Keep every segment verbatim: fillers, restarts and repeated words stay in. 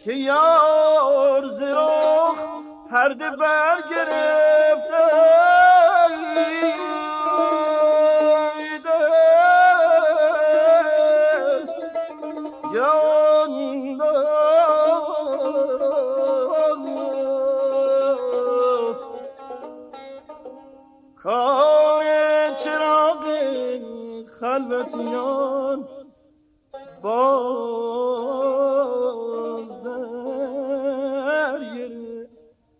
که یار ز رخ پرده برگرفته جان کار چراغ خلوتیان باز در گرفت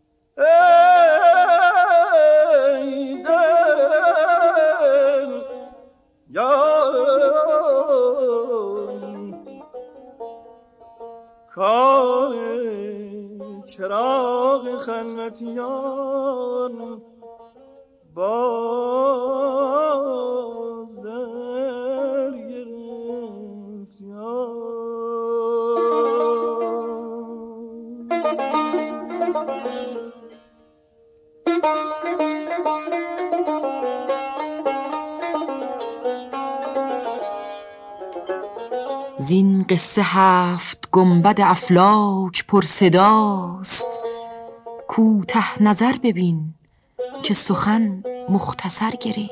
ای دل یاران کار چراغ خلوتیان باز در گرفت زین قصه هفت گنبد افلاک پر صداست، کوته نظر ببین که سخن مختصر گرفت.